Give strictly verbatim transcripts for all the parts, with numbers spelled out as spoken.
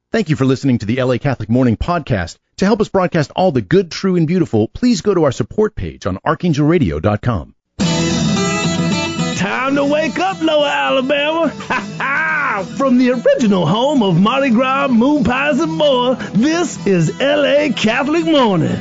Thank you for listening to the L A Catholic Morning Podcast. To help us broadcast all the good, true, and beautiful, please go to our support page on archangel radio dot com. Time to wake up, Lower Alabama. Ha ha! From the original home of Mardi Gras, moon pies, and more, this is L A Catholic Morning.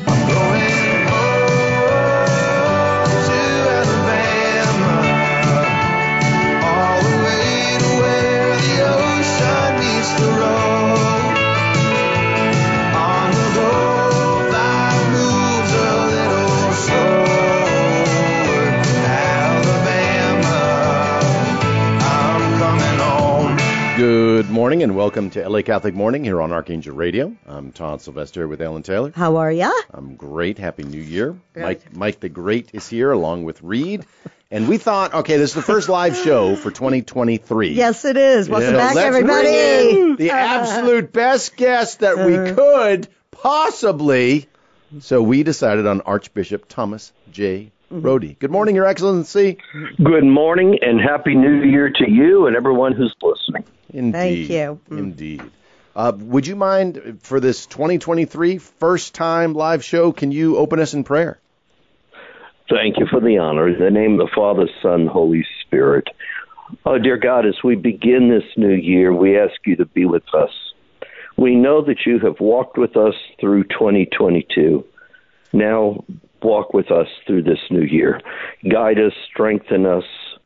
Good morning and welcome to L A Catholic Morning here on Archangel Radio. I'm Todd Sylvester with Ellen Taylor. How are ya? I'm great. Happy New Year. Good. Mike Mike the Great is here along with Reed. And we thought, okay, this is the first live show for twenty twenty-three. Yes, it is. Welcome So back, let's everybody. bring in the absolute best guest that we could possibly. So we decided on Archbishop Thomas J. Brody. Good morning, Your Excellency. Good morning and Happy New Year to you and everyone who's listening. Indeed. Thank you. Indeed. Uh, would you mind, for this twenty twenty-three first-time live show, can you open us in prayer? Thank you for the honor. In the name of the Father, Son, Holy Spirit. Oh, dear God, as we begin this new year, we ask you to be with us. We know that you have walked with us through twenty twenty-two. Now walk with us through this new year. Guide us, strengthen us,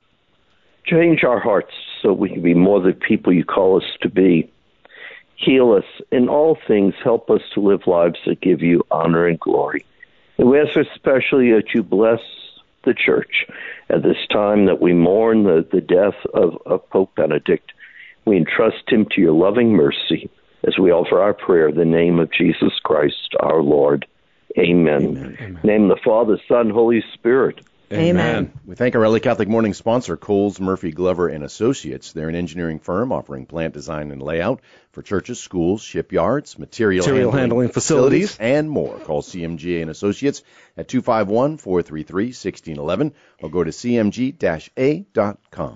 change our hearts so we can be more the people you call us to be. Heal us in all things. Help us to live lives that give you honor and glory. And we ask especially that you bless the church at this time that we mourn the, the death of, of Pope Benedict. We entrust him to your loving mercy as we offer our prayer in the name of Jesus Christ, our Lord. Amen. Amen. Amen. Name of the Father, Son, Holy Spirit. Amen. We thank our L A Catholic Morning sponsor, Coles, Murphy, Glover, and Associates. They're an engineering firm offering plant design and layout for churches, schools, shipyards, material, Material handling, handling facilities. facilities, and more. Call C M G A and Associates at two five one, four three three, one six one one or go to c m g dash a dot com.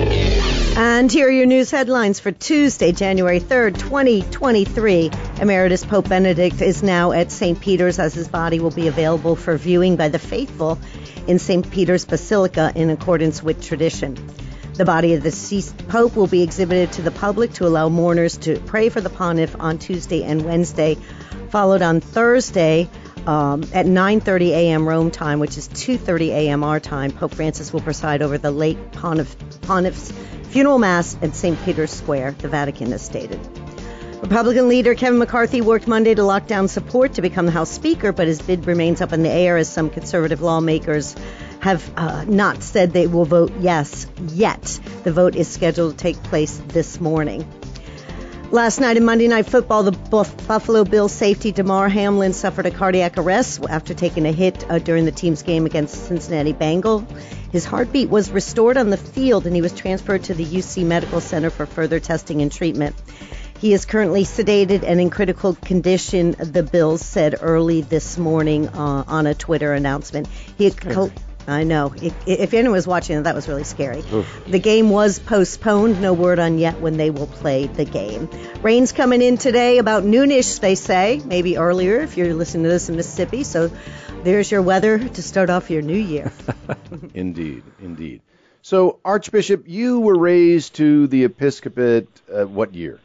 And here are your news headlines for Tuesday, January third, twenty twenty-three. Emeritus Pope Benedict is now at Saint Peter's as his body will be available for viewing by the faithful in Saint Peter's Basilica in accordance with tradition. The body of the deceased Pope will be exhibited to the public to allow mourners to pray for the pontiff on Tuesday and Wednesday, followed on Thursday um, at nine thirty a.m. Rome time, which is two thirty a.m. our time. Pope Francis will preside over the late pontiff, pontiff's funeral mass at Saint Peter's Square, the Vatican has stated. Republican leader Kevin McCarthy worked Monday to lock down support to become the House Speaker, but his bid remains up in the air as some conservative lawmakers have uh, not said they will vote yes yet. The vote is scheduled to take place this morning. Last night in Monday Night Football, the Buff- Buffalo Bills safety Damar Hamlin suffered a cardiac arrest after taking a hit uh, during the team's game against the Cincinnati Bengals. His heartbeat was restored on the field, and he was transferred to the U C Medical Center for further testing and treatment. He is currently sedated and in critical condition, the Bills said early this morning uh, on a Twitter announcement. He had co- I know. If, if anyone was watching it, that was really scary. Oof. The game was postponed. No word on yet when they will play the game. Rain's coming in today about noonish, they say. Maybe earlier if you're listening to this in Mississippi. So there's your weather to start off your new year. Indeed, indeed. So, Archbishop, you were raised to the episcopate uh, what year?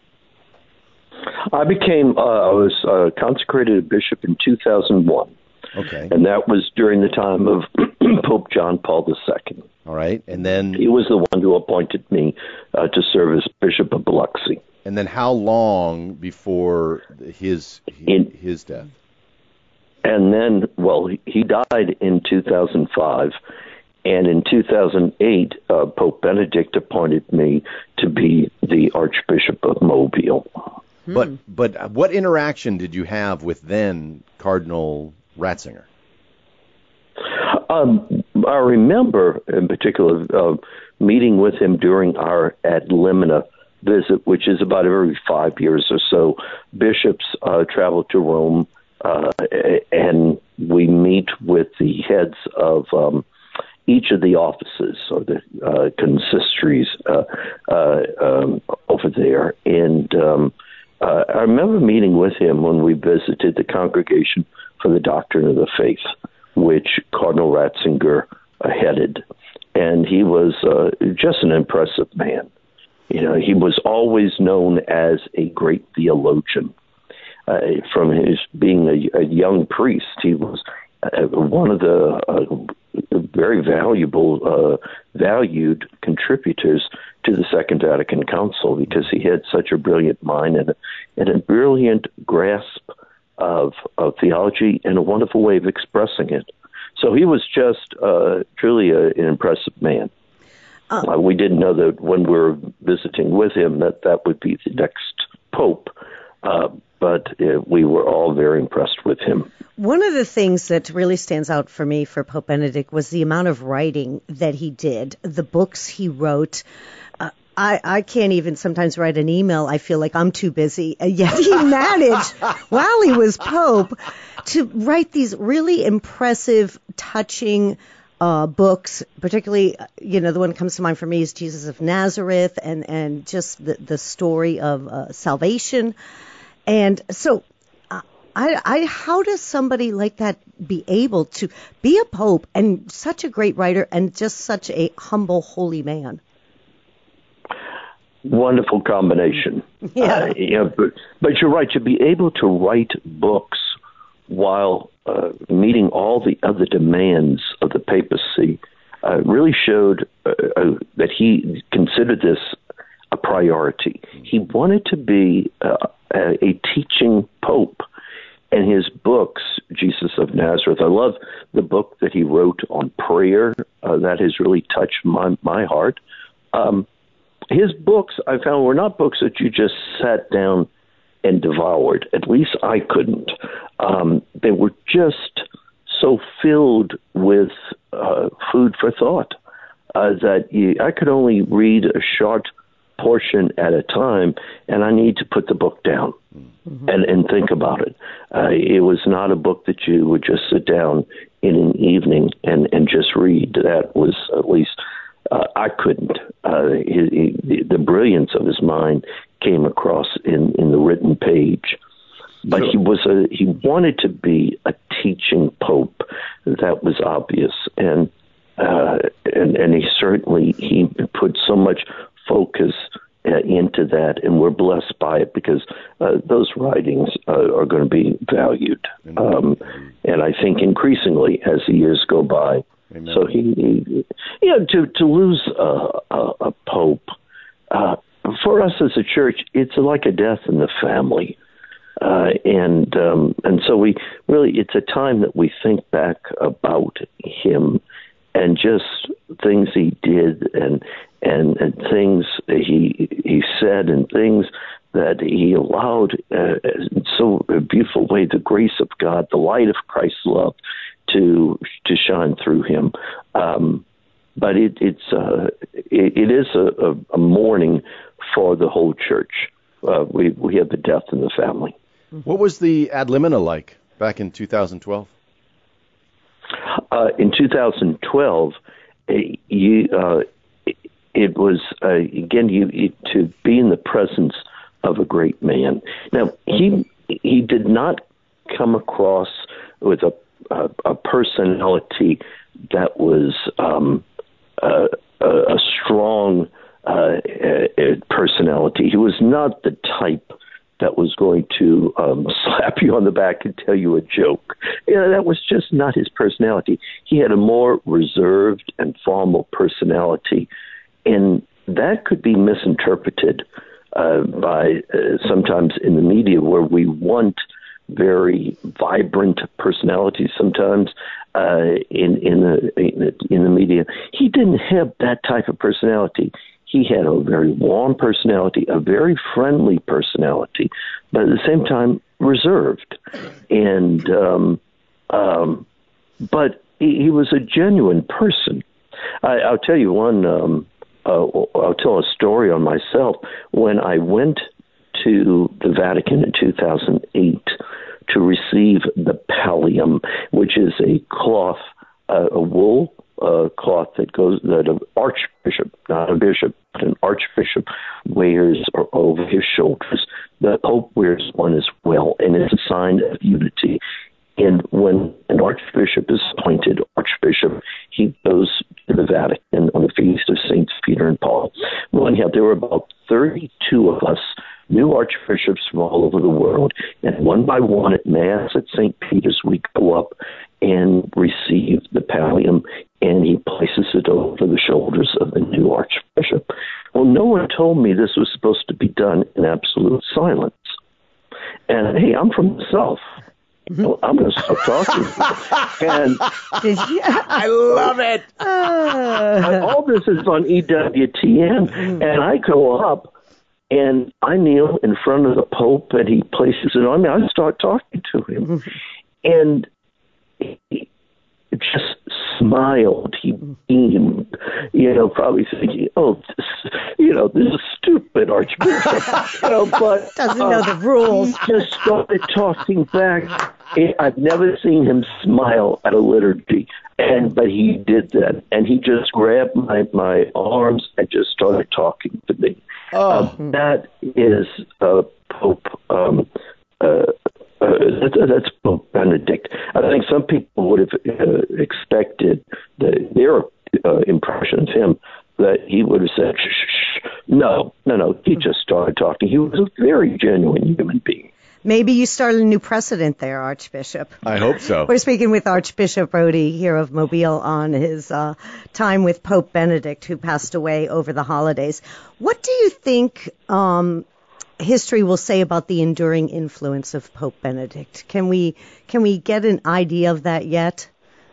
I became, uh, I was uh, consecrated a bishop in two thousand one. Okay. And that was during the time of Pope John Paul the Second. All right. And then he was the one who appointed me uh, to serve as Bishop of Biloxi. And then how long before his in, his death? And then, well, he, he died in two thousand five. And in two thousand eight, uh, Pope Benedict appointed me to be the Archbishop of Mobile. Hmm. But but what interaction did you have with then Cardinal Ratzinger? Um, I remember, in particular, uh, meeting with him during our Ad Limina visit, which is about every five years or so. Bishops uh, travel to Rome, uh, and we meet with the heads of um, each of the offices or the uh, consistories uh, uh, um, over there. And um, uh, I remember meeting with him when we visited the Congregation for the Doctrine of the Faith, which Cardinal Ratzinger uh, headed. And he was uh, just an impressive man. You know, he was always known as a great theologian. Uh, from his being a, a young priest, he was uh, one of the uh, very valuable, uh, valued contributors to the Second Vatican Council, because he had such a brilliant mind and a, and a brilliant grasp of, of theology and a wonderful way of expressing it. So he was just uh, truly a, an impressive man. Uh, we didn't know that when we were visiting with him that that would be the next pope, uh, but uh, we were all very impressed with him. One of the things that really stands out for me for Pope Benedict was the amount of writing that he did, the books he wrote. Uh, I, I can't even sometimes write an email. I feel like I'm too busy. And yet he managed, while he was Pope, to write these really impressive, touching Uh, books, particularly, you know, the one that comes to mind for me is Jesus of Nazareth, and, and just the, the story of uh, salvation. And so uh, I, I, how does somebody like that be able to be a pope and such a great writer and just such a humble, holy man? Wonderful combination. Yeah. Uh, you know, but, but you're right, to be able to write books while uh, meeting all the other demands of the papacy uh, really showed uh, uh, that he considered this a priority. He wanted to be uh, a, a teaching pope, and his books, Jesus of Nazareth, I love the book that he wrote on prayer. Uh, that has really touched my, my heart. Um, his books, I found, were not books that you just sat down and devoured. At least I couldn't. Um, they were just so filled with uh, food for thought uh, that you, I could only read a short portion at a time, and I need to put the book down mm-hmm. and, and think about it. Uh, it was not a book that you would just sit down in an evening and, and just read. That was, at least uh, I couldn't. Uh, he, he, the brilliance of his mind came across in, in the written page. But sure. he was a he wanted to be a teaching pope. That was obvious, and uh, and and he certainly he put so much focus uh, into that, and we're blessed by it, because uh, those writings uh, are going to be valued, um, and I think increasingly as the years go by. Amen. So he, he you know, to to lose a, a, a pope. Uh, For us as a church, it's like a death in the family. Uh, and um, and so we really, it's a time that we think back about him and just things he did and and, and things he he said and things that he allowed uh, in so a beautiful way, the grace of God, the light of Christ's love to to shine through him. Um, but it, it's uh, it, it is a, a, a mourning for the whole church. Uh, we we have the death in the family. What was the Ad Limina like back in two thousand twelve? Uh, in two thousand twelve, uh, you, uh, it, it was, uh, again, you, you, to be in the presence of a great man. Now, he he did not come across with a, a, a personality that was um, a, a strong uh, personality. He was not the type that was going to um, slap you on the back and tell you a joke. You know, that was just not his personality. He had a more reserved and formal personality, and that could be misinterpreted uh, by uh, sometimes in the media, where we want very vibrant personalities sometimes uh, in, in, the, in, the, in the media. He didn't have that type of personality. He had a very warm personality, a very friendly personality, but at the same time reserved. And um, um, but he, he was a genuine person. I, I'll tell you one. Um, uh, I'll tell a story on myself. When I went to the Vatican in two thousand eight to receive the pallium, which is a cloth, uh, a wool. Uh, cloth that goes that an archbishop, not a bishop, but an archbishop wears over his shoulders the Pope wears one as well, and it's a sign of unity. And when an archbishop is appointed archbishop, he goes to the Vatican on the feast of Saints Peter and Paul. Well, anyhow, there were about thirty-two of us, new archbishops from all over the world, and one by one at Mass at Saint Peter's, we go up and receive the pallium, and he places it over the shoulders of the new archbishop. Well, no one told me this was supposed to be done in absolute silence. And, hey, I'm from the South. Well, I'm going to start talking. and I love it. Uh, all this is on E W T N, and I go up, and I kneel in front of the Pope, and he places it on me. I start talking to him, and he just smiled. He beamed, you know, probably thinking, "Oh, this, you know, this is stupid, Archbishop." you know, but doesn't uh, know the rules. He just started talking back. I've never seen him smile at a liturgy, and but he did that, and he just grabbed my my arms and just started talking to me. Oh. Uh, that is uh, Pope. Um, uh, uh, that's, that's Pope Benedict. I think some people would have uh, expected the, their uh, impression of him that he would have said, shh, shh, shh. No, no, no. He just started talking. He was a very genuine human being. Maybe you started a new precedent there, Archbishop. I hope so. We're speaking with Archbishop Rodi here of Mobile on his uh, time with Pope Benedict, who passed away over the holidays. What do you think um, history will say about the enduring influence of Pope Benedict? Can we can we get an idea of that yet?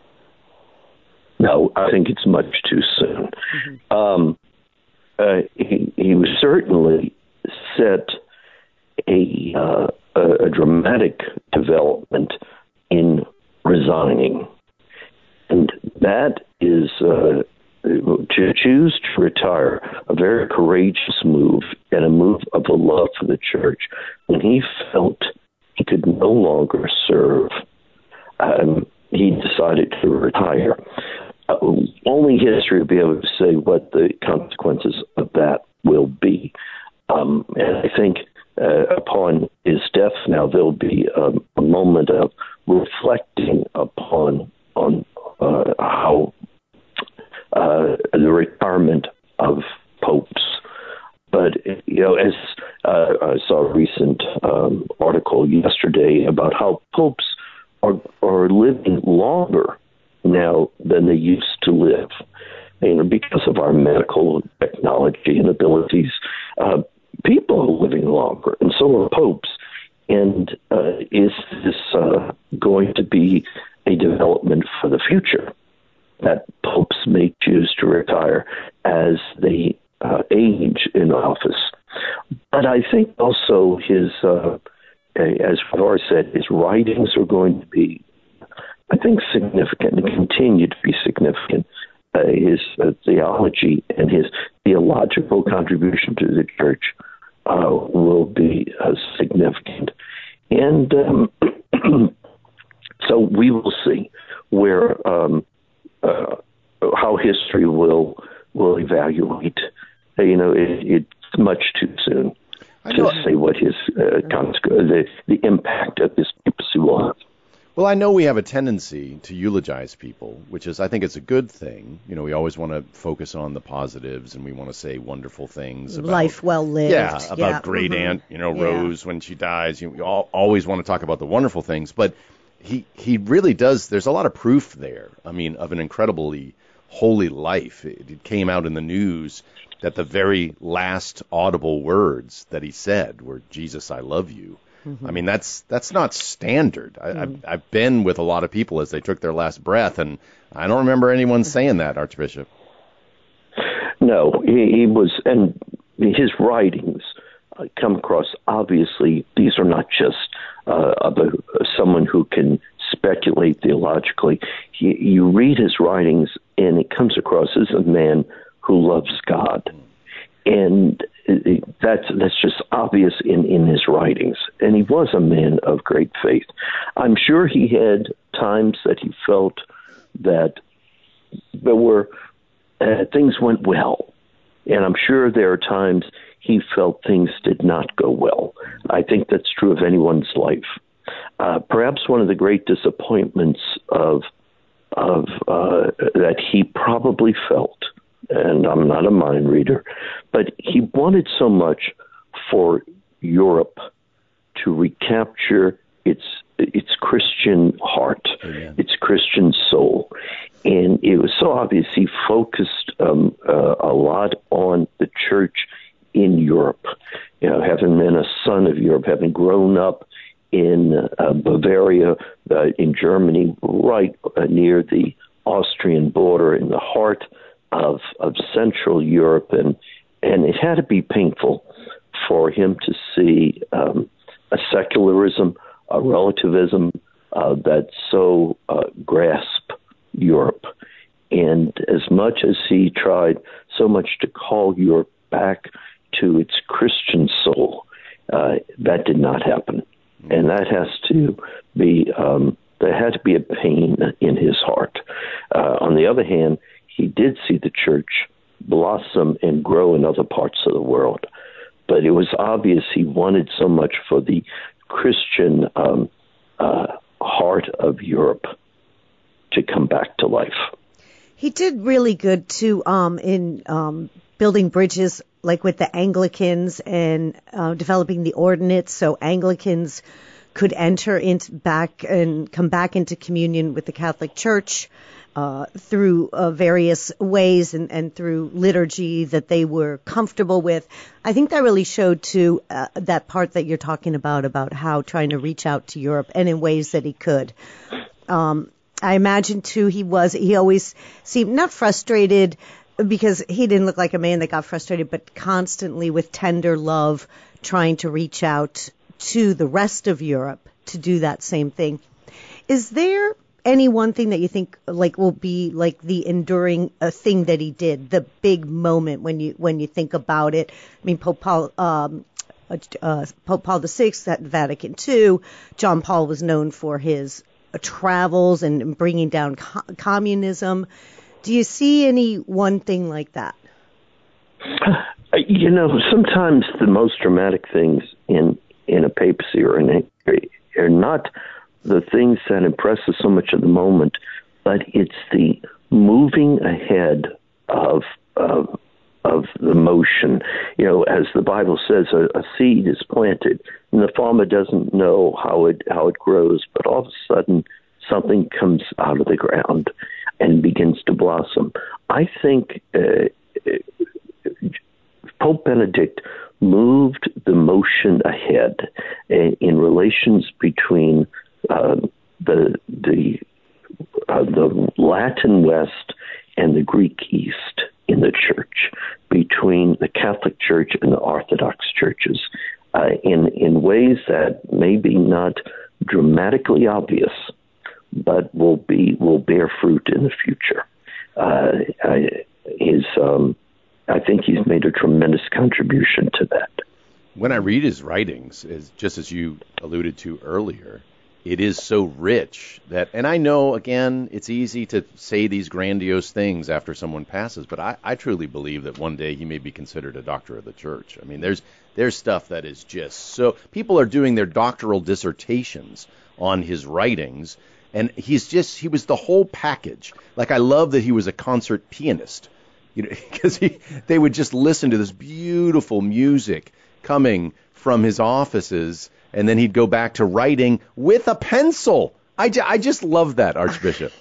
No, I think it's much too soon. Mm-hmm. Um, uh, he, he was certainly set a, uh, a, a dramatic development in resigning. And that is, uh, to choose to retire, a very courageous move and a move of a love for the church. When he felt he could no longer serve, um, he decided to retire. Uh, only history will be able to say what the consequences of that will be. Um, and I think uh, upon his death now, there'll be um, a moment of reflecting upon on uh, how uh, the retirement of popes. But, you know, as uh, I saw a recent um, article yesterday about how popes are, are living longer now than they used to live, you know, because of our medical technology and abilities. Uh, people are living longer, and so are popes. And uh, is this uh, going to be a development for the future, that popes may choose to retire as they uh, age in office? But I think also his, uh, as Fedor said, his writings are going to be, I think, significant and continue to be significant. Uh, his uh, theology and his theological contribution to the church uh, will be uh, significant. And um, so we will see where um, uh, how history will will evaluate. Uh, you know, it, it's much too soon to say what his uh, cons- the the impact of this papacy will have. Well, I know we have a tendency to eulogize people, which is, I think it's a good thing. You know, we always want to focus on the positives, and we want to say wonderful things about life well lived. Yeah, about yeah. great mm-hmm. aunt, you know, yeah. Rose when she dies. You know, we all, always want to talk about the wonderful things, but he he really does. There's a lot of proof there. I mean, of an incredibly holy life. It, it came out in the news that the very last audible words that he said were, "Jesus, I love you." Mm-hmm. I mean, that's that's not standard. I, mm-hmm. I've, I've been with a lot of people as they took their last breath, and I don't remember anyone saying that, Archbishop. No, he, he was, and his writings uh, come across, obviously, these are not just uh, about someone who can speculate theologically. He, you read his writings, and it comes across as a man who loves God. And that's that's just obvious in, in his writings. And he was a man of great faith. I'm sure he had times that he felt that there were uh, things went well. And I'm sure there are times he felt things did not go well. I think that's true of anyone's life. Uh, perhaps one of the great disappointments of of uh, that he probably felt, and I'm not a mind reader, but he wanted so much for Europe to recapture its its Christian heart, Amen. Its Christian soul. And it was so obvious he focused um, uh, a lot on the church in Europe. You know, having been a son of Europe, having grown up in uh, Bavaria, uh, in Germany, right uh, near the Austrian border, in the heart of of Central Europe, and and it had to be painful for him to see um, a secularism, a relativism uh, that so uh, grasped Europe. And as much as he tried so much to call Europe back to its Christian soul, uh, that did not happen. And that has to be, um, there had to be a pain in his heart. Uh, on the other hand, he did see the church blossom and grow in other parts of the world. But it was obvious he wanted so much for the Christian um, uh, heart of Europe to come back to life. He did really good, too, um, in um, building bridges, like with the Anglicans and uh, developing the ordinance, so Anglicans could enter into back and come back into communion with the Catholic Church uh, through uh, various ways and, and through liturgy that they were comfortable with. I think that really showed, too, uh, that part that you're talking about, about how trying to reach out to Europe and in ways that he could. Um, I imagine, too, he was, he always seemed not frustrated because he didn't look like a man that got frustrated, but constantly with tender love trying to reach out to the rest of Europe to do that same thing. Is there any one thing that you think like will be like the enduring uh, thing that he did, the big moment when you when you think about it? I mean, Pope Paul, um, uh, Pope Paul the Sixth at Vatican Two, John Paul was known for his travels and bringing down co- communism. Do you see any one thing like that? You know, sometimes the most dramatic things in, in a papacy or in a, are not the things that impress us so much at the moment, but it's the moving ahead of of, of the motion. You know, as the Bible says, a, a seed is planted, and the farmer doesn't know how it how it grows, but all of a sudden something comes out of the ground and begins to blossom. I think uh, Pope Benedict moved the motion ahead in, in relations between uh, the the uh, the Latin West and the Greek East in the Church, between the Catholic Church and the Orthodox churches, uh, in in ways that may be not dramatically obvious, but will be will bear fruit in the future. Uh, I, his, um, I think he's made a tremendous contribution to that. When I read his writings, as, just as you alluded to earlier, it is so rich that, and I know, again, it's easy to say these grandiose things after someone passes, but I, I truly believe that one day he may be considered a doctor of the church. I mean, there's there's stuff that is just so, people are doing their doctoral dissertations on his writings, and he's just, he was the whole package. Like, I love that he was a concert pianist, you know, because he, they would just listen to this beautiful music coming from his offices, and then he'd go back to writing with a pencil. I, I just love that, Archbishop.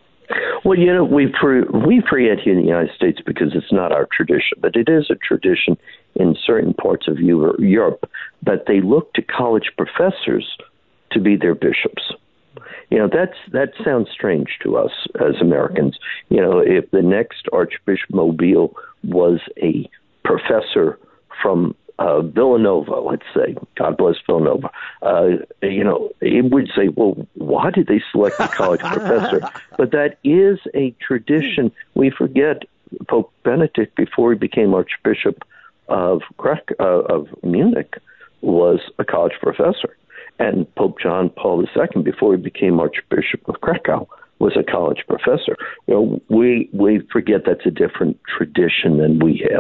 Well, you know, we we forget here in the United States because it's not our tradition, but it is a tradition in certain parts of Europe that they look to college professors to be their bishops. You know, that's that sounds strange to us as Americans. You know, if the next Archbishop Mobile was a professor from uh, Villanova, let's say, God bless Villanova, uh, you know, it would say, well, why did they select a college professor? But that is a tradition. We forget Pope Benedict, before he became Archbishop of Crac- uh, of Munich, was a college professor. And Pope John Paul the Second, before he became Archbishop of Krakow, was a college professor. You know, we we forget that's a different tradition than we have.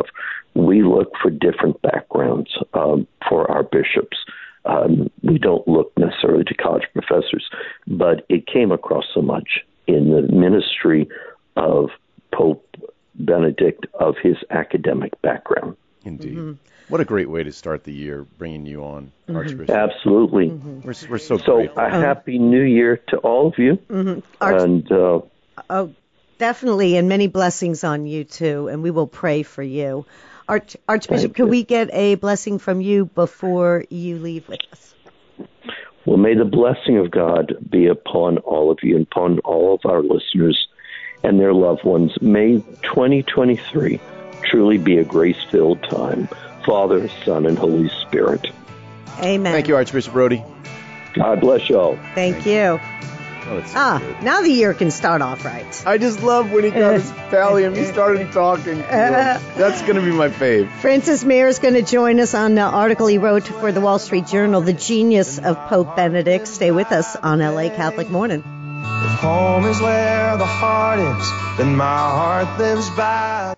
we look for different backgrounds um, for our bishops. Um, we don't look necessarily to college professors, but it came across so much in the ministry of Pope Benedict of his academic background. Indeed. Mm-hmm. What a great way to start the year, bringing you on, Mm-hmm. Archbishop. Absolutely. Mm-hmm. We're, we're so, So grateful. a happy new year to all of you. Mm-hmm. Arch- And uh, oh, definitely, and many blessings on you, too, and we will pray for you. Arch- Archbishop, Thank could you. we get a blessing from you before you leave with us? well, may the blessing of God be upon all of you and upon all of our listeners and their loved ones. May twenty twenty-three truly be a grace-filled time. Father, Son, and Holy Spirit. Amen. Thank you, Archbishop Brody. God bless you all. Thank you. Oh, that's so Ah, good. now the year can start off right. I just love when he got his pallium. He started talking. to him. That's going to be my fave. Francis Mayer is going to join us on the article he wrote for the Wall Street Journal, The Genius of Pope Benedict. Stay with us on L A Catholic Morning. If home is where the heart is, then my heart lives by.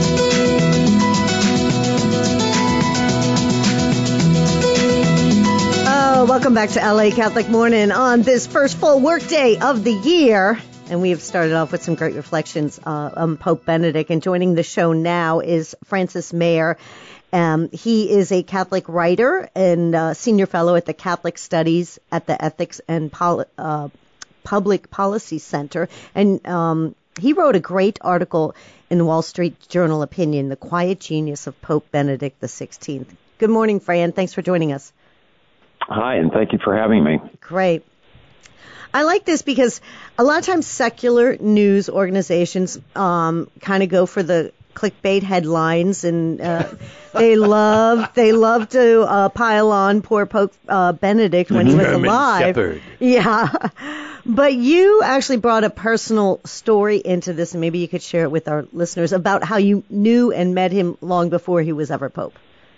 Oh, welcome back to L A Catholic Morning on this first full workday of the year. And we have started off with some great reflections uh, on Pope Benedict. And joining the show now is Francis Mayer. Um, he is a Catholic writer and uh, senior fellow at the Catholic Studies at the Ethics and Pol- uh, Public Policy Center. And um, he wrote a great article in the Wall Street Journal Opinion, The Quiet Genius of Pope Benedict the sixteenth. Good morning, Fran. Thanks for joining us. Hi, and thank you for having me. Great. I like this because a lot of times secular news organizations um, kind of go for the clickbait headlines, and uh, they love they love to uh, pile on poor Pope uh, Benedict when he was German alive. Shepherd. Yeah, but you actually brought a personal story into this, and maybe you could share it with our listeners about how you knew and met him long before he was ever Pope.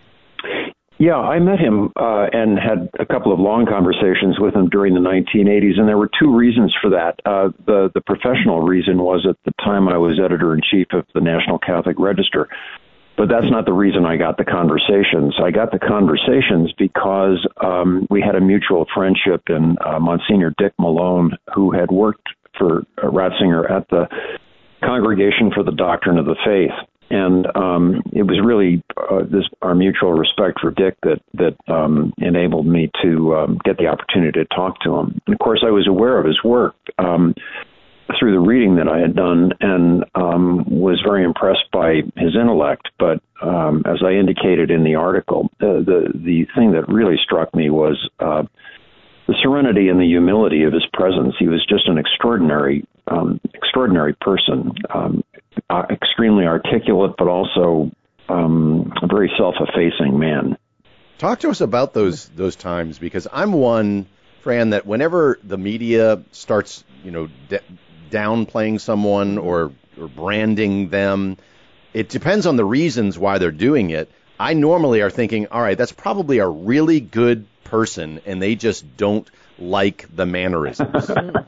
Yeah, I met him uh, and had a couple of long conversations with him during the nineteen eighties, and there were two reasons for that. Uh, the, the professional reason was at the time I was editor-in-chief of the National Catholic Register, but that's not the reason I got the conversations. I got the conversations because um, we had a mutual friendship in uh, Monsignor Dick Malone, who had worked for uh, Ratzinger at the Congregation for the Doctrine of the Faith. And um, it was really uh, this our mutual respect for Dick that that um, enabled me to um, get the opportunity to talk to him. And of course, I was aware of his work um, through the reading that I had done, and um, was very impressed by his intellect. But um, as I indicated in the article, uh, the the thing that really struck me was uh, the serenity and the humility of his presence. He was just an extraordinary, um, extraordinary person. Um, Uh, extremely articulate, but also um, a very self-effacing man. Talk to us about those those times, because I'm one, Fran, that whenever the media starts, you know, d- downplaying someone or, or branding them, it depends on the reasons why they're doing it. I normally are thinking, all right, that's probably a really good person, and they just don't like the mannerisms.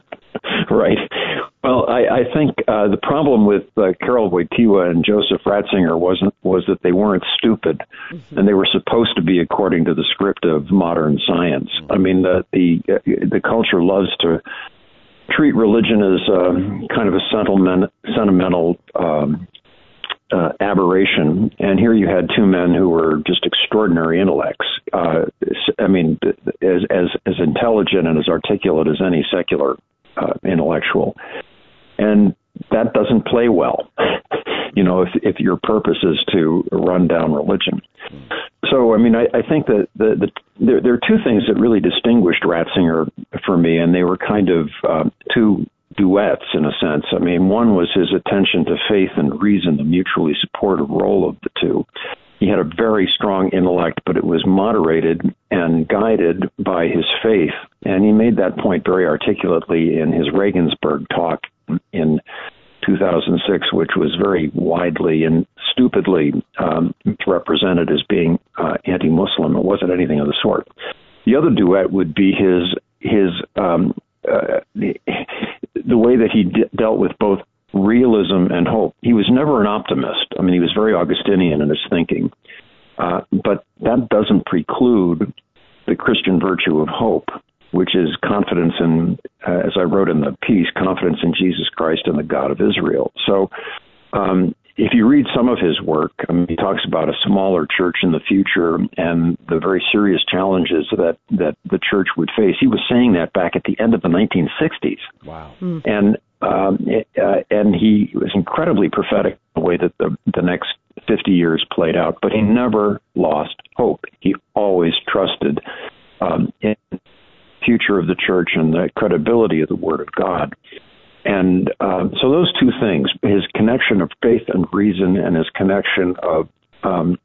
Right. Well, I, I think uh, the problem with uh, Karol Wojtyła and Joseph Ratzinger wasn't was that they weren't stupid, mm-hmm. and they were supposed to be according to the script of modern science. Mm-hmm. I mean, the the, the culture loves to treat religion as uh, kind of a sentiment, sentimental um, uh, aberration, and here you had two men who were just extraordinary intellects. Uh, I mean, as as as intelligent and as articulate as any secular uh, intellectual. And that doesn't play well, you know, if if your purpose is to run down religion. So, I mean, I, I think that the, the there, there are two things that really distinguished Ratzinger for me, and they were kind of um, two duets in a sense. I mean, one was his attention to faith and reason, the mutually supportive role of the two. He had a very strong intellect, but it was moderated and guided by his faith. And he made that point very articulately in his Regensburg talk in two thousand six, which was very widely and stupidly um, represented as being uh, anti-Muslim. It wasn't anything of the sort. The other duet would be his his um, uh, the, the way that he d- dealt with both realism and hope. He was never an optimist. I mean, he was very Augustinian in his thinking. Uh, but that doesn't preclude the Christian virtue of hope, which is confidence in, uh, as I wrote in the piece, confidence in Jesus Christ and the God of Israel. So um, if you read some of his work, I mean, he talks about a smaller church in the future and the very serious challenges that, that the church would face. He was saying that back at the end of the nineteen sixties. Wow. Mm. And um, it, uh, and he was incredibly prophetic in the way that the, the next fifty years played out, but he never lost hope. He always trusted um, in the future of the church and the credibility of the Word of God. And um, so those two things, his connection of faith and reason and his connection of, um,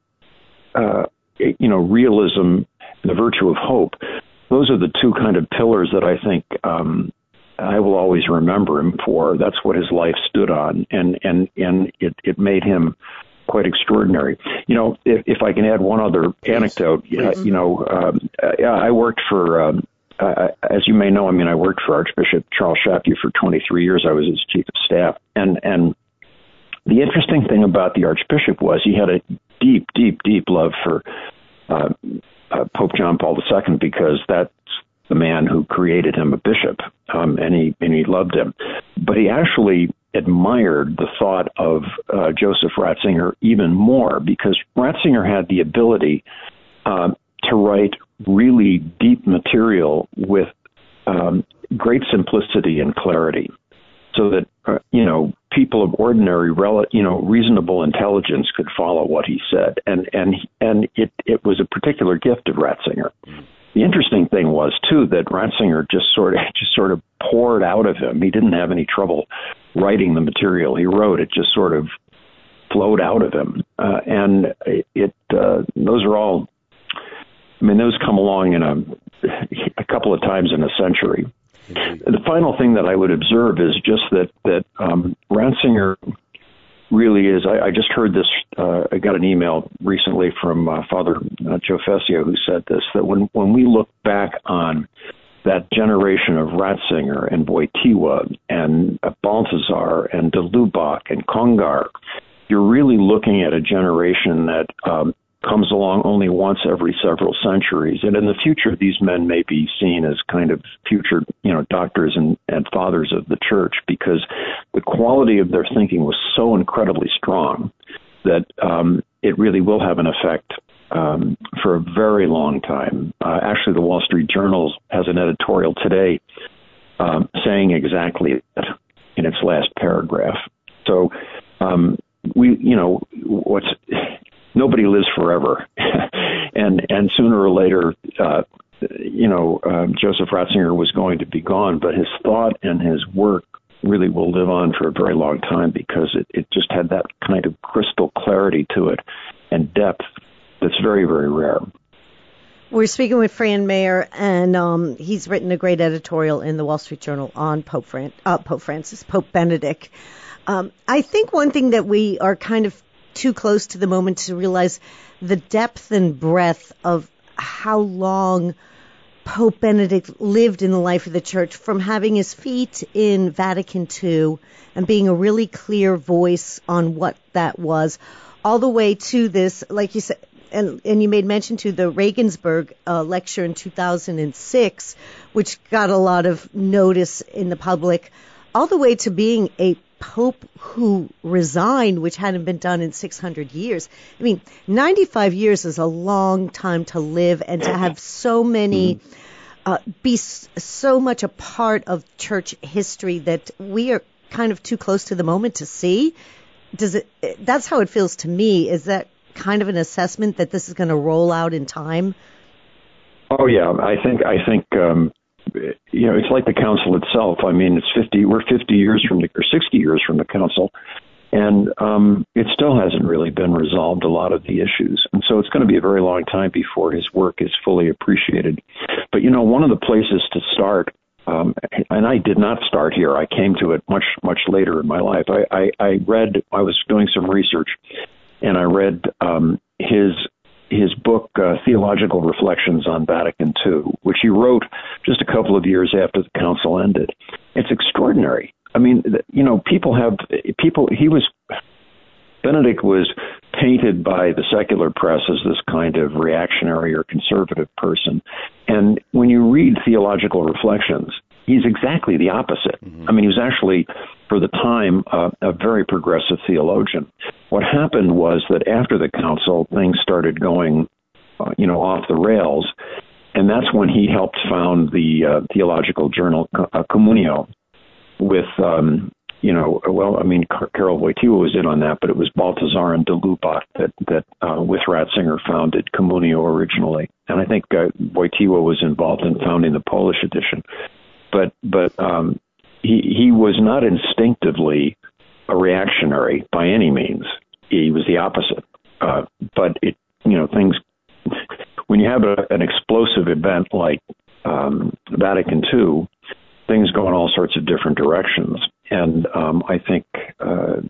uh, you know, realism and the virtue of hope, those are the two kind of pillars that I think um, I will always remember him for. That's what his life stood on, and, and, and it, it made him quite extraordinary. You know, if, if I can add one other anecdote, uh, you know, um, uh, I worked for... Um, Uh, as you may know, I mean, I worked for Archbishop Charles Chaput for twenty-three years. I was his chief of staff. And and the interesting thing about the Archbishop was he had a deep, deep, deep love for uh, uh, Pope John Paul the Second, because that's the man who created him a bishop, um, and he and he loved him. But he actually admired the thought of uh, Joseph Ratzinger even more, because Ratzinger had the ability uh, to write really deep material with um, great simplicity and clarity, so that uh, you know people of ordinary, rel- you know, reasonable intelligence could follow what he said, and and and it it was a particular gift of Ratzinger. The interesting thing was too that Ratzinger just sort of just sort of poured out of him. He didn't have any trouble writing the material he wrote; it just sort of flowed out of him, uh, and it uh, those are all. I mean, those come along in a, a couple of times in a century. Mm-hmm. The final thing that I would observe is just that that um, Ratzinger really is. I, I just heard this. Uh, I got an email recently from uh, Father uh, Joe Fessio, who said this: that when when we look back on that generation of Ratzinger and Wojtyła and uh, Balthasar and de Lubac and Congar, you're really looking at a generation that um, comes along only once every several centuries. And in the future, these men may be seen as kind of future, you know, doctors and, and fathers of the church, because the quality of their thinking was so incredibly strong that um, it really will have an effect um, for a very long time. Uh, actually, the Wall Street Journal has an editorial today um, saying exactly that in its last paragraph. So um, we, you know, what's... Nobody lives forever, and and sooner or later, uh, you know, uh, Joseph Ratzinger was going to be gone, but his thought and his work really will live on for a very long time, because it, it just had that kind of crystal clarity to it and depth that's very, very rare. We're speaking with Fran Mayer, and um, he's written a great editorial in the Wall Street Journal on Pope, Fran- uh, Pope Francis, Pope Benedict. Um, I think one thing that we are kind of too close to the moment to realize the depth and breadth of how long Pope Benedict lived in the life of the church, from having his feet in Vatican Two and being a really clear voice on what that was, all the way to this, like you said, and, and you made mention to the Regensburg uh, lecture in two thousand six, which got a lot of notice in the public, all the way to being a Pope who resigned, which hadn't been done in six hundred years. I mean, ninety-five years is a long time to live, and to have so many, uh, be so much a part of church history that we are kind of too close to the moment to see. Does it? That's how it feels to me. Is that kind of an assessment that this is going to roll out in time? Oh yeah, I think I think. Um You know, it's like the council itself. I mean, it's fifty. We're fifty years from the, or sixty years from the council, and um, it still hasn't really been resolved, a lot of the issues. And so it's going to be a very long time before his work is fully appreciated. But, you know, one of the places to start, um, and I did not start here. I came to it much, much later in my life. I, I, I read, I was doing some research, and I read um, his his book, uh, Theological Reflections on Vatican Two, which he wrote just a couple of years after the council ended. it's extraordinary. I mean, you know, people have people. He was Benedict was painted by the secular press as this kind of reactionary or conservative person, and when you read Theological Reflections, he's exactly the opposite. Mm-hmm. I mean, he was actually, for the time, uh, a very progressive theologian. What happened was that after the council, things started going, uh, you know, off the rails, and that's when he helped found the uh, theological journal uh, Communio with, um, you know, well, I mean, Car- Karol Wojtyła was in on that, but it was Baltazar and de Lubac that, that uh, with Ratzinger, founded Communio originally. And I think uh, Wojtyła was involved in founding the Polish edition. But but um, he he was not instinctively a reactionary by any means. He was the opposite. Uh, but it you know things when you have a, an explosive event like um, Vatican Two, things go in all sorts of different directions. And um, I think uh,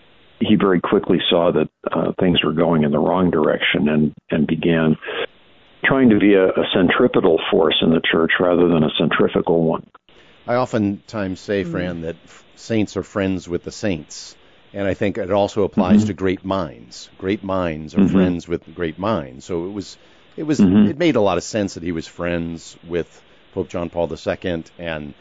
he very quickly saw that uh, things were going in the wrong direction and and began trying to be a, a centripetal force in the church rather than a centrifugal one. I oftentimes say, Fran, mm-hmm. that saints are friends with the saints. And I think it also applies mm-hmm. to great minds. Great minds are mm-hmm. friends with great minds. So it was, it was, mm-hmm. it made a lot of sense that he was friends with Pope John Paul the Second. And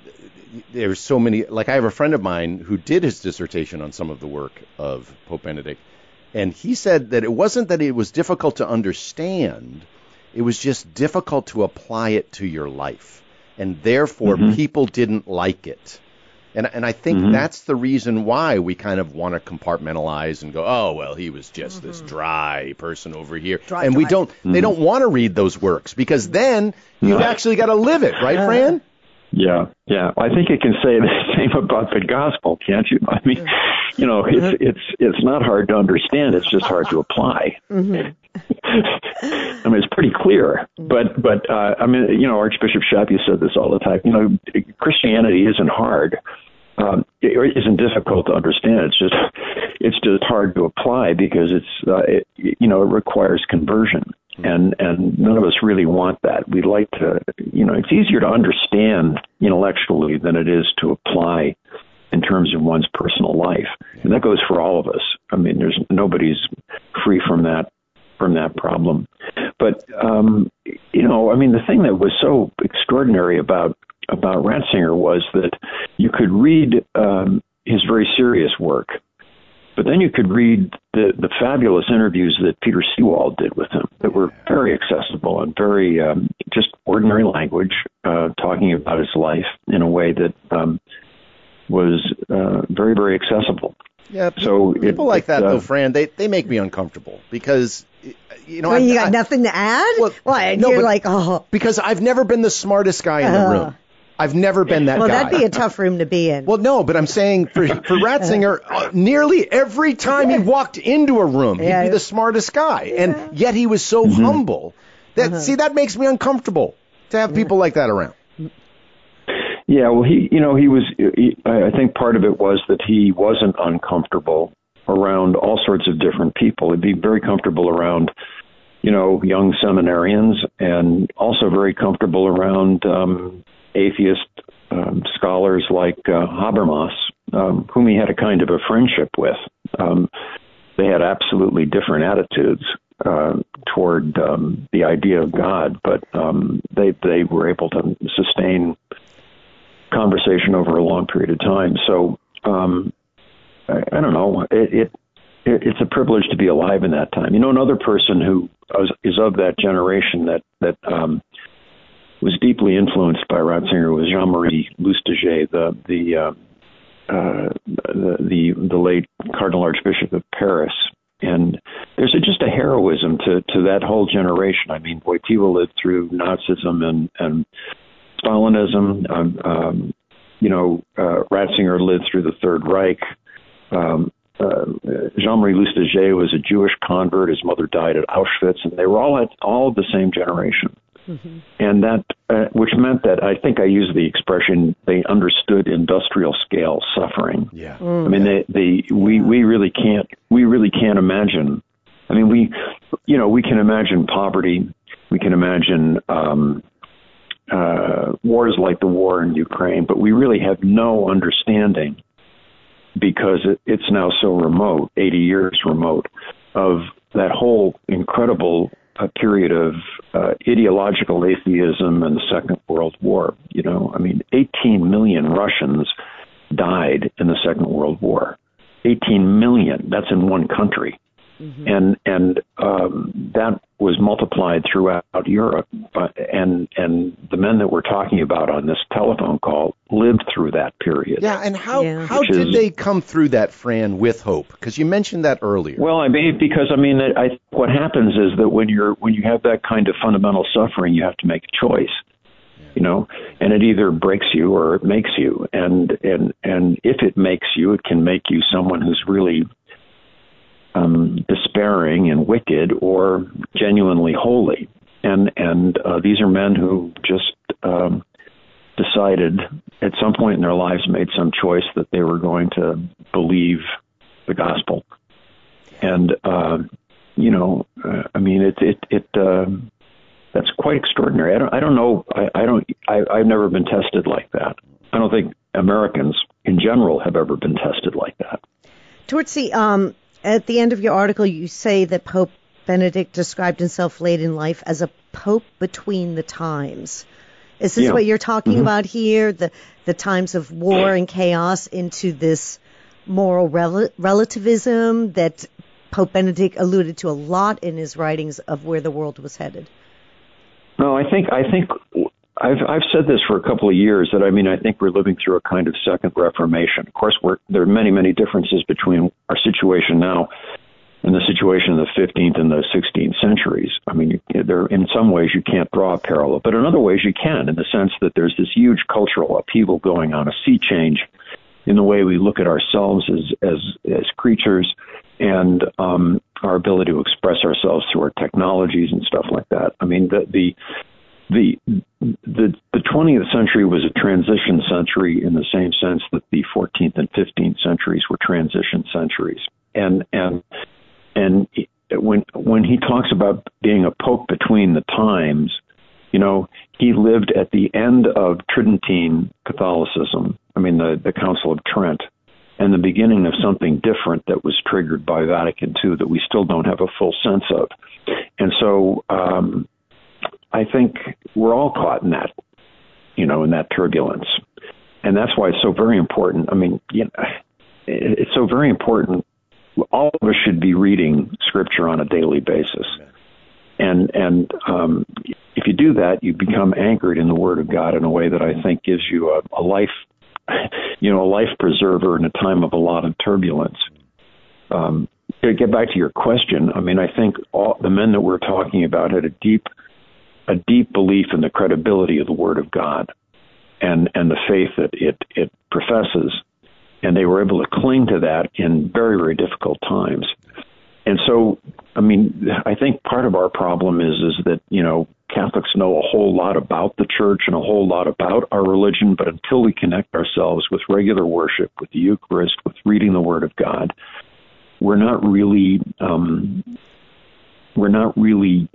there's so many, like I have a friend of mine who did his dissertation on some of the work of Pope Benedict. And he said that it wasn't that it was difficult to understand. It was just difficult to apply it to your life, and therefore mm-hmm. people didn't like it. And and I think mm-hmm. that's the reason why we kind of want to compartmentalize and go, oh, well, he was just mm-hmm. this dry person over here. Dry, and dry. we don't, mm-hmm. they don't want to read those works because then you've actually got to live it, right, Fran? Yeah, yeah. I think you can say the same about the gospel, can't you? I mean, you know, it's it's it's not hard to understand. It's just hard to apply. Mm-hmm. I mean, it's pretty clear. But but uh, I mean, you know, Archbishop Shapius said this all the time. You know, Christianity isn't hard. Um, it isn't difficult to understand. It's just it's just hard to apply because it's uh, it, you know it requires conversion. And and none of us really want that. We like to, you know, it's easier to understand intellectually than it is to apply in terms of one's personal life. And that goes for all of us. I mean, there's nobody's free from that from that problem. But um, you know, I mean, the thing that was so extraordinary about about Ratzinger was that you could read um, his very serious work. But then you could read the, the fabulous interviews that Peter Seewald did with him that were very accessible and very um, just ordinary language, uh, talking about his life in a way that um, was uh, very, very accessible. Yeah, so people it, like that, uh, though, Fran, they, they make me uncomfortable because, you know... Well, I, you got I, nothing to add? Well, Why? No, You're but, like, oh... Because I've never been the smartest guy in the uh, room. I've never been that well, guy. Well, that'd be a tough room to be in. Well, no, but I'm saying for for Ratzinger, uh, nearly every time he walked into a room, he'd yeah. be the smartest guy. Yeah. And yet he was so mm-hmm. humble. That uh-huh. See, that makes me uncomfortable to have people like that around. Yeah, well, he, you know, he was, he, I think part of it was that he wasn't uncomfortable around all sorts of different people. He'd be very comfortable around, you know, young seminarians and also very comfortable around um, atheist um, scholars like uh, Habermas, um, whom he had a kind of a friendship with. Um, they had absolutely different attitudes uh, toward um, the idea of God, but um, they they were able to sustain conversation over a long period of time. So um, I, I don't know. It, it, it it's a privilege to be alive in that time. You know, another person who is of that generation that that um, was deeply influenced by Ratzinger was Jean-Marie Lustiger, the the, uh, uh, the the the late Cardinal Archbishop of Paris. And there's a, just a heroism to, to that whole generation. I mean, Wojtyła lived through Nazism and, and Stalinism. Um, um, you know, uh, Ratzinger lived through the Third Reich. Um, uh, Jean-Marie Lustiger was a Jewish convert. His mother died at Auschwitz, and they were all at all the same generation. Mm-hmm. And that, uh, which meant that I think I use the expression they understood industrial scale suffering. Yeah, mm. I mean, they, they, we, we really can't, we really can't imagine. I mean, we, you know, we can imagine poverty, we can imagine, um, uh, wars like the war in Ukraine, but we really have no understanding, because it, it's now so remote, eighty years remote, of that whole incredible uh, period of uh, ideological atheism and the Second World War. You know, I mean, eighteen million Russians died in the Second World War. eighteen million, that's in one country. Mm-hmm. And and um, that was multiplied throughout Europe. But, and and the men that we're talking about on this telephone call lived through that period. Yeah, and how yeah. how Which did is, they come through that, Fran, with hope? Because you mentioned that earlier. Well, I mean, because I mean, I think what happens is that when you're when you have that kind of fundamental suffering, you have to make a choice. You know, and it either breaks you or it makes you. And and and if it makes you, it can make you someone who's really um, despairing and wicked, or genuinely holy. And and uh, these are men who just um, decided at some point in their lives, made some choice that they were going to believe the gospel. And uh, you know, uh, I mean, it it it. Uh, That's quite extraordinary. I don't. I don't know. I, I don't. I, I've never been tested like that. I don't think Americans in general have ever been tested like that. Towards the um, at the end of your article, you say that Pope Benedict described himself late in life as a pope between the times. Is this Yeah. what you're talking Mm-hmm. about here? The the times of war and chaos into this moral rel- relativism that Pope Benedict alluded to a lot in his writings of where the world was headed. No, I think I think I've I've said this for a couple of years, that I mean I think we're living through a kind of second Reformation. Of course, we're, there are many many differences between our situation now and the situation in the fifteenth and the sixteenth centuries. I mean, you, there in some ways you can't draw a parallel, but in other ways you can, in the sense that there's this huge cultural upheaval going on, a sea change in the way we look at ourselves as as as creatures, and um, our ability to express ourselves through our technologies and stuff like that. I mean, the the the the, the twentieth century was a transition century in the same sense that the fourteenth and fifteenth centuries were transition centuries. And and and when when he talks about being a pope between the times, you know, he lived at the end of Tridentine Catholicism. I mean, the the Council of Trent, and the beginning of something different that was triggered by Vatican Two that we still don't have a full sense of. And so um, I think we're all caught in that, you know, in that turbulence. And that's why it's so very important. I mean, you know, it's so very important. All of us should be reading Scripture on a daily basis. And and um, if you do that, you become anchored in the Word of God in a way that I think gives you a, a life, you know, a life preserver in a time of a lot of turbulence. Um, to get back to your question, I mean, I think all the men that we're talking about had a deep, a deep belief in the credibility of the Word of God, and and the faith that it it professes, and they were able to cling to that in very very difficult times. And so, I mean, I think part of our problem is is that, you know, Catholics know a whole lot about the church and a whole lot about our religion, but until we connect ourselves with regular worship, with the Eucharist, with reading the Word of God, we're not really, um, we're not really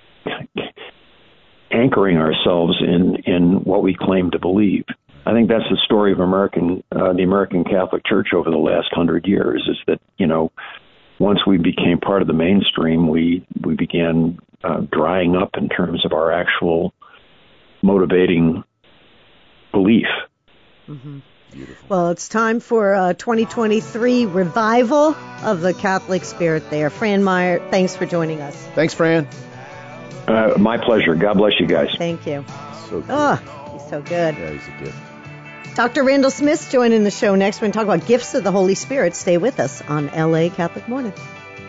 anchoring ourselves in, in what we claim to believe. I think that's the story of American, uh, the American Catholic Church over the last hundred years, is that, you know, once we became part of the mainstream, we, we began uh, drying up in terms of our actual motivating belief. Mm-hmm. Well, it's time for uh, twenty twenty-three revival of the Catholic spirit there. Fran Meyer, thanks for joining us. Thanks, Fran. Uh, my pleasure. God bless you guys. Thank you. So good. Oh, he's so good. Yeah, he's a gift. Doctor Randall Smith's joining the show next. We're going to talk about gifts of the Holy Spirit. Stay with us on L A Catholic Morning. If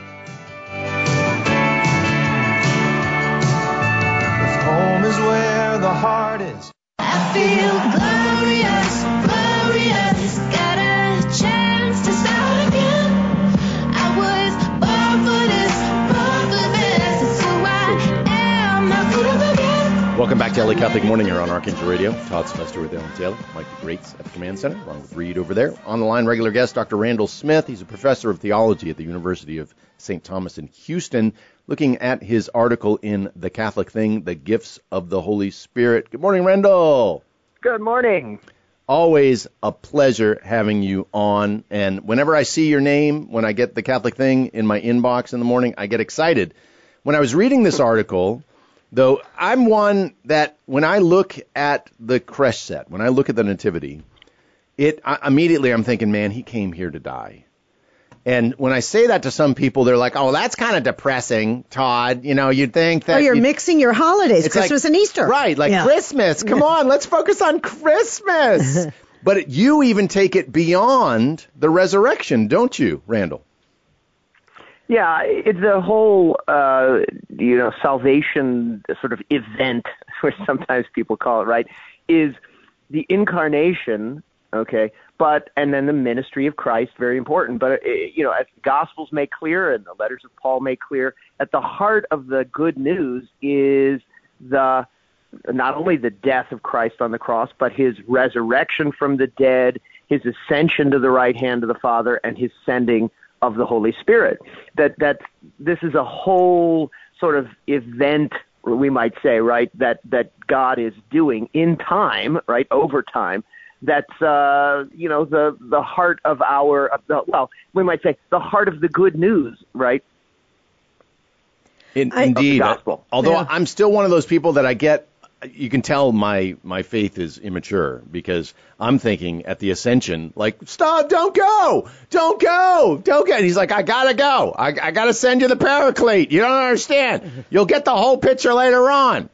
home is where the heart is. I feel glorious, glorious. Got a chance to start again. I was born for this, born for this. It's who I am. I could have again. Welcome back to L A Catholic Morning here on Archangel Radio. Todd Sylvester with Ellen Taylor, Mike the Greats at the Command Center, along with Reed over there. On the line, regular guest, Doctor Randall Smith. He's a professor of theology at the University of Saint Thomas in Houston. looking at his article in The Catholic Thing, The Gifts of the Holy Spirit. Good morning, Rendell. Good morning. Always a pleasure having you on. And whenever I see your name, when I get The Catholic Thing in my inbox in the morning, I get excited. When I was reading this article, though, I'm one that when I look at the creche set, when I look at the nativity, it I, immediately I'm thinking, man, he came here to die. And when I say that to some people, they're like, oh, that's kind of depressing, Todd. You know, you'd think that... Oh, you're you'd, mixing your holidays, Christmas like, and Easter. Right, like yeah. Christmas. Come on, let's focus on Christmas. But you even take it beyond the resurrection, don't you, Randall? Yeah, it's a whole, uh, you know, salvation sort of event, which sometimes people call it, right, is the incarnation, okay, but, and then the ministry of Christ, very important. But, uh, you know, as the Gospels make clear and the letters of Paul make clear, at the heart of the good news is the, not only the death of Christ on the cross, but his resurrection from the dead, his ascension to the right hand of the Father, and his sending of the Holy Spirit. That, that this is a whole sort of event, we might say, right, that, that God is doing in time, right, over time. That's, uh, you know, the, the heart of our, of the, well, we might say the heart of the good news, right? In, indeed. Gospel. Although Yeah. I'm still one of those people that I get, you can tell my, my faith is immature because I'm thinking at the ascension, like, stop, don't go, don't go, don't go. And he's like, I gotta go. I, I gotta send you the paraclete. You don't understand. You'll get the whole picture later on.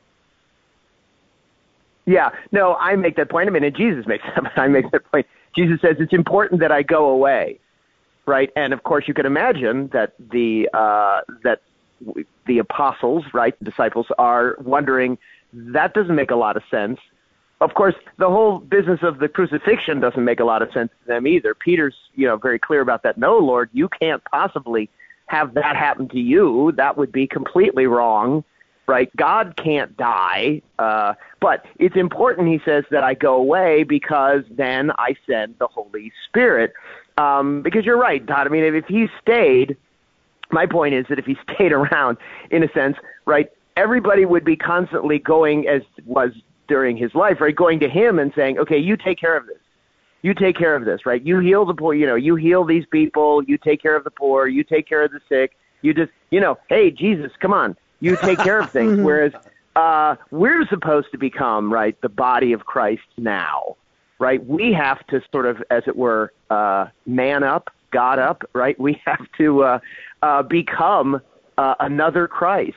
Yeah, no, I make that point. I mean, and Jesus makes that, I make that point. Jesus says it's important that I go away, right? And of course, you can imagine that the uh, that the apostles, right, the disciples, are wondering, that doesn't make a lot of sense. Of course, the whole business of the crucifixion doesn't make a lot of sense to them either. Peter's, you know, very clear about that. No, Lord, you can't possibly have that happen to you. That would be completely wrong. Right? God can't die, uh, but it's important, he says, that I go away because then I send the Holy Spirit. Um, because you're right, Todd. I mean, if, if he stayed, my point is that if he stayed around, in a sense, right, everybody would be constantly going, as was during his life, right, going to him and saying, okay, you take care of this. You take care of this, right? You heal the poor, you know, you heal these people, you take care of the poor, you take care of the sick, you just, you know, hey, Jesus, come on. You take care of things, whereas uh, we're supposed to become, right, the body of Christ now, right? We have to sort of, as it were, uh, man up, God up, right? We have to uh, uh, become uh, another Christ.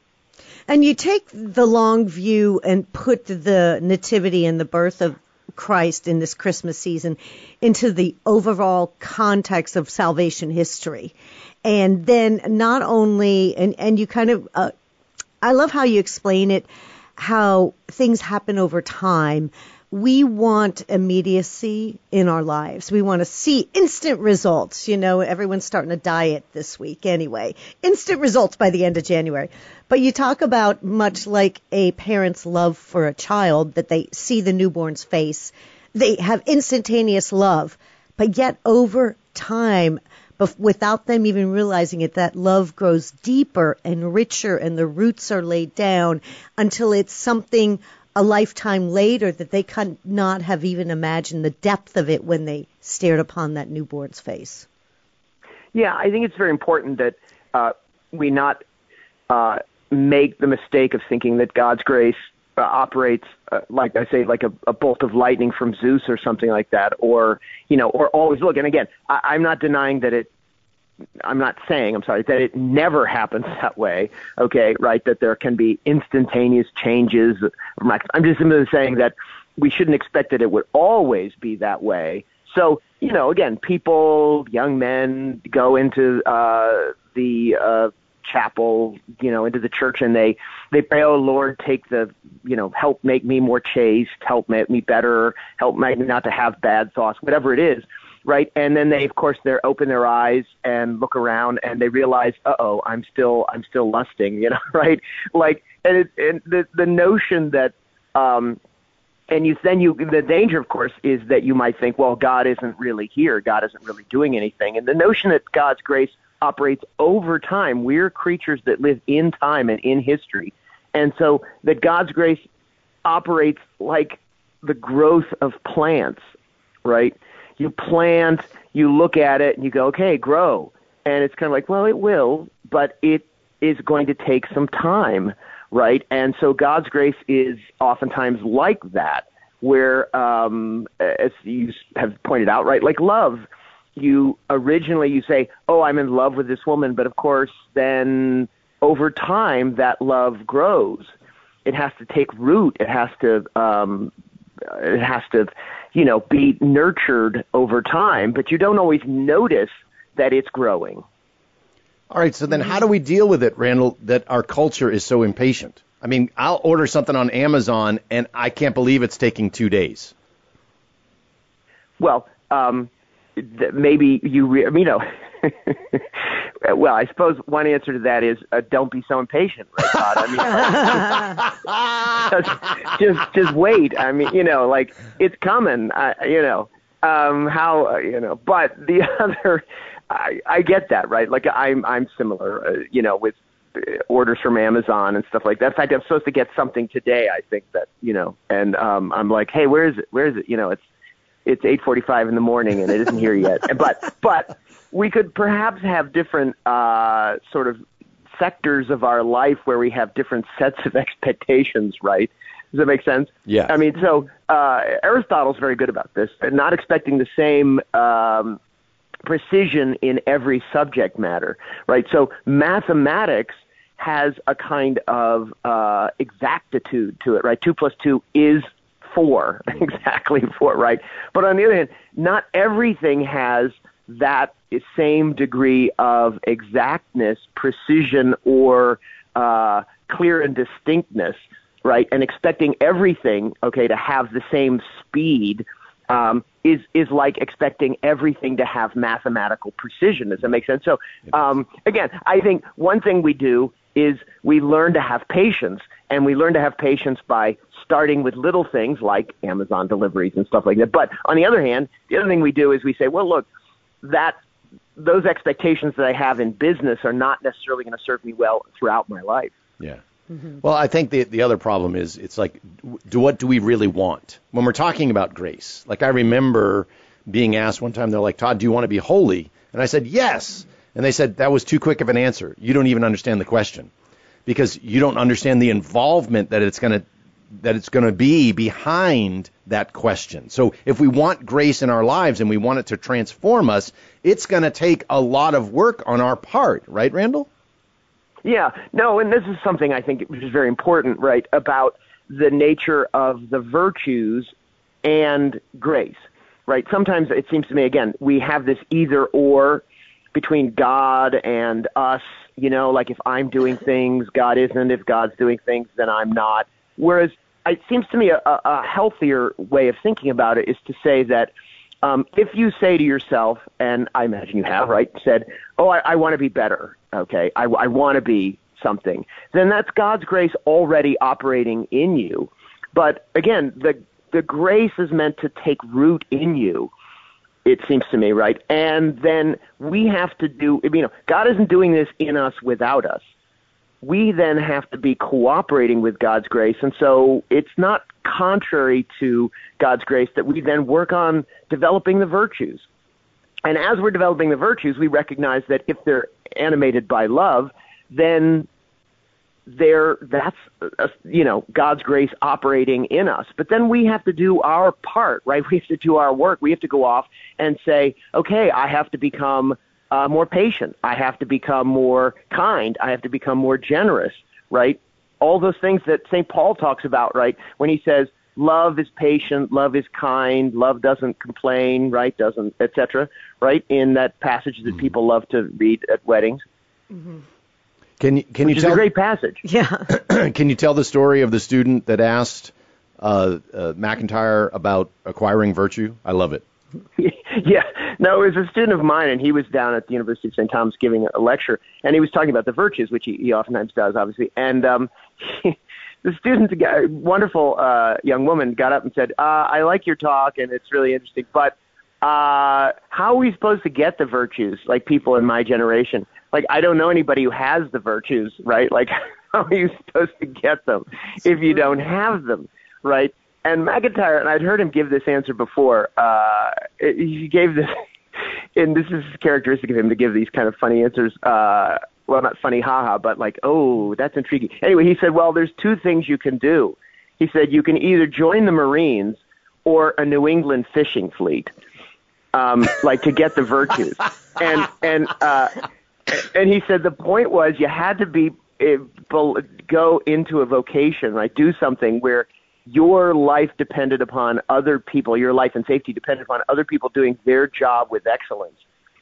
And you take the long view and put the nativity and the birth of Christ in this Christmas season into the overall context of salvation history. And then not only, and, and you kind of, uh, I love how you explain it, how things happen over time. We want immediacy in our lives. We want to see instant results. You know, everyone's starting a diet this week anyway. Instant results by the end of January. But you talk about much like a parent's love for a child, that they see the newborn's face. They have instantaneous love. But yet over time, without them even realizing it, that love grows deeper and richer and the roots are laid down until it's something a lifetime later that they could not have even imagined the depth of it when they stared upon that newborn's face. Yeah, I think it's very important that uh, we not uh, make the mistake of thinking that God's grace uh, operates, uh, like I say, like a, a bolt of lightning from Zeus or something like that, or, you know, or always look. And again, I, I'm not denying that it, I'm not saying, I'm sorry, that it never happens that way, okay, right, that there can be instantaneous changes. I'm just simply saying that we shouldn't expect that it would always be that way. So, you know, again, people, young men go into uh, the uh, chapel, you know, into the church, and they, they pray, oh, Lord, take the, you know, help make me more chaste, help make me better, help make me not to have bad thoughts, whatever it is. Right. And then they, of course, they're open their eyes and look around and they realize, uh oh, I'm still I'm still lusting, you know, right? Like, and, it, and the the notion that um and you then you the danger, of course, is that you might think, well, God isn't really here. God isn't really doing anything. And the notion that God's grace operates over time. We're creatures that live in time and in history. And so that God's grace operates like the growth of plants, right? You plant, you look at it, and you go, okay, grow. And it's kind of like, well, it will, but it is going to take some time, right? And so God's grace is oftentimes like that, where, um, as you have pointed out, right, like love, you originally you say, oh, I'm in love with this woman, but of course then over time that love grows. It has to take root. It has to, um, it has to, you know, be nurtured over time, but you don't always notice that it's growing. All right, so then how do we deal with it, Randall, that our culture is so impatient? I mean, I'll order something on Amazon, and I can't believe it's taking two days. Well, um, th- maybe you, re- you know, well, I suppose one answer to that is uh, don't be so impatient, right, Todd? I mean, just, just, just wait. I mean, you know, like it's coming. I, you know, um, how, uh, you know. But the other, I, I get that, right? Like I'm, I'm similar, uh, you know, with orders from Amazon and stuff like that. In fact, I'm supposed to get something today. I think that, you know, and um, I'm like, hey, where is it? Where is it? You know, it's it's eight forty-five in the morning and it isn't here yet. But but we could perhaps have different uh, sort of sectors of our life where we have different sets of expectations, right? Does that make sense? Yeah. I mean, so uh, Aristotle's very good about this, not expecting the same um, precision in every subject matter, right? So mathematics has a kind of uh, exactitude to it, right? Two plus two is four, exactly four, right? But on the other hand, not everything has that same degree of exactness, precision, or uh, clear and distinctness, right? And expecting everything, okay, to have the same speed um, is is like expecting everything to have mathematical precision. Does that make sense? So, um, again, I think one thing we do is we learn to have patience, and we learn to have patience by starting with little things like Amazon deliveries and stuff like that. But on the other hand, the other thing we do is we say, well, look, that those expectations that I have in business are not necessarily going to serve me well throughout my life. Yeah. Mm-hmm. Well, I think the the other problem is it's like, do what do we really want when we're talking about grace? Like I remember being asked one time, they're like, Todd, do you want to be holy? And I said, yes. And they said, that was too quick of an answer. You don't even understand the question because you don't understand the involvement that it's going to that it's going to be behind that question. So if we want grace in our lives and we want it to transform us, it's going to take a lot of work on our part. Right, Randall? Yeah, no, and this is something I think which is very important, right, about the nature of the virtues and grace, right? Sometimes it seems to me, again, we have this either or between God and us, you know, like if I'm doing things, God isn't. If God's doing things, then I'm not. Whereas it seems to me a, a healthier way of thinking about it is to say that um, if you say to yourself, and I imagine you have, right, said, oh, I, I want to be better, okay, I, I want to be something, then that's God's grace already operating in you. But again, the the grace is meant to take root in you, it seems to me, right? And then we have to do, you know, God isn't doing this in us without us. We then have to be cooperating with God's grace. And so it's not contrary to God's grace that we then work on developing the virtues. And as we're developing the virtues, we recognize that if they're animated by love, then they're, that's, uh, you know, God's grace operating in us. But then we have to do our part, right? We have to do our work. We have to go off and say, okay, I have to become Uh, more patient. I have to become more kind. I have to become more generous, right? All those things that Saint Paul talks about, right? When he says, love is patient, love is kind, love doesn't complain, right? Doesn't, et cetera, right? In that passage that mm-hmm. people love to read at weddings. Mm-hmm. Can you, can Which you is tell, a great passage. Yeah. Can you tell the story of the student that asked uh, uh, McIntyre about acquiring virtue? I love it. Yeah, no, it was a student of mine, and he was down at the University of Saint Thomas giving a lecture, and he was talking about the virtues, which he, he oftentimes does, obviously. And um, he, the student, a wonderful uh, young woman, got up and said, uh, I like your talk, and it's really interesting, but uh, how are we supposed to get the virtues, like people in my generation? Like, I don't know anybody who has the virtues, right? Like, how are you supposed to get them if you don't have them, right? And McIntyre, and I'd heard him give this answer before, uh, he gave this, and this is characteristic of him to give these kind of funny answers, uh, well, not funny, haha, but like, oh, that's intriguing. Anyway, he said, well, there's two things you can do. He said, you can either join the Marines or a New England fishing fleet, um, like to get the virtues. And, and, uh, and he said the point was you had to be, uh, go into a vocation, right? Do something where your life depended upon other people, your life and safety depended upon other people doing their job with excellence.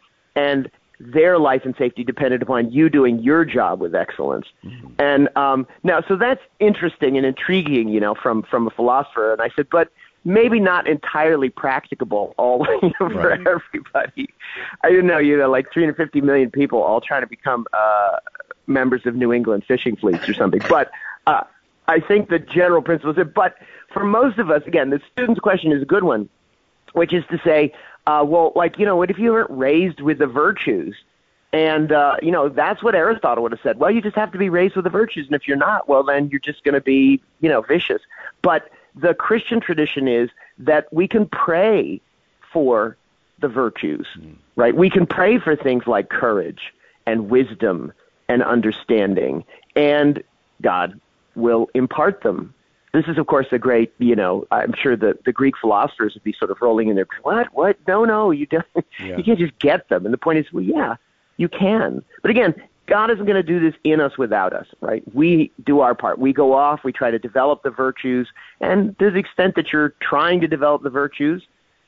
And their life and safety depended upon you doing your job with excellence. Mm-hmm. And um, now, so that's interesting and intriguing, you know, from, from a philosopher. And I said, but maybe not entirely practicable all you know, for right. everybody. I didn't know, you know, like three hundred fifty million people all trying to become uh, members of New England fishing fleets or something. But uh, I think the general principle is it. But for most of us, again, the student's question is a good one, which is to say, uh, well, like, you know, what if you weren't raised with the virtues? And, uh, you know, that's what Aristotle would have said. Well, you just have to be raised with the virtues. And if you're not, well, then you're just going to be, you know, vicious. But the Christian tradition is that we can pray for the virtues, mm. right? We can pray for things like courage and wisdom and understanding, and God will impart them. This is, of course, a great, you know, I'm sure the, the Greek philosophers would be sort of rolling in their, what, what? No, no, you don't, yeah. you can't just get them. And the point is, well, yeah, you can. But again, God isn't going to do this in us without us, right? We do our part. We go off, we try to develop the virtues, and to the extent that you're trying to develop the virtues,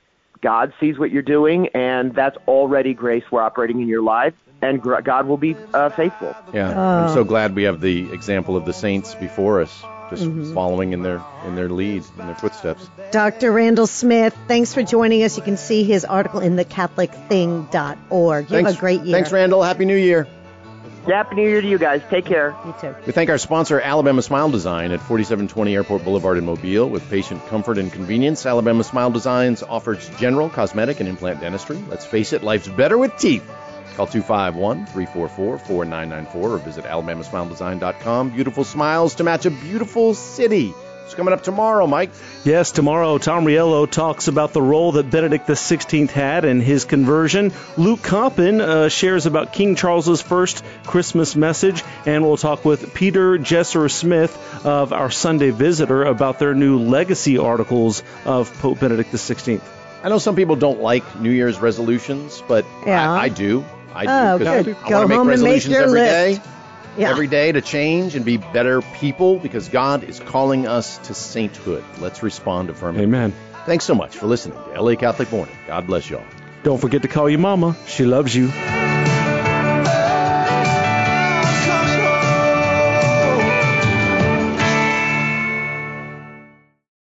God sees what you're doing, and that's already grace we're operating in your life, and God will be uh, faithful. Yeah, oh. I'm so glad we have the example of the saints before us, just mm-hmm. following in their in their lead, in their footsteps. Doctor Randall Smith, thanks for joining us. You can see his article in the catholic thing dot org. You thanks, have a great year. Thanks, Randall. Happy New Year. Happy New Year to you guys. Take care. You too. We thank our sponsor, Alabama Smile Design, at forty-seven twenty Airport Boulevard in Mobile. With patient comfort and convenience, Alabama Smile Designs offers general, cosmetic, and implant dentistry. Let's face it, life's better with teeth. Call two five one, three four four, four nine nine four or visit alabama smile design dot com. Beautiful smiles to match a beautiful city. It's coming up tomorrow, Mike. Yes, tomorrow, Tom Riello talks about the role that Benedict the sixteenth had in his conversion. Luke Coppin uh, shares about King Charles's first Christmas message, and we'll talk with Peter Jesser Smith of Our Sunday Visitor about their new legacy articles of Pope Benedict the sixteenth. I know some people don't like New Year's resolutions, but Yeah. I, I do. I do. Oh, 'cause good. I Go want to make home and make resolutions your every list. day. Yeah. Every day to change and be better people, because God is calling us to sainthood. Let's respond affirmatively. Amen. Thanks so much for listening to L A Catholic Morning. God bless y'all. Don't forget to call your mama. She loves you.